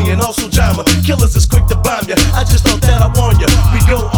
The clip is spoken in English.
and also Jama. Killers is quick to bomb ya. I just thought that I warn ya. We go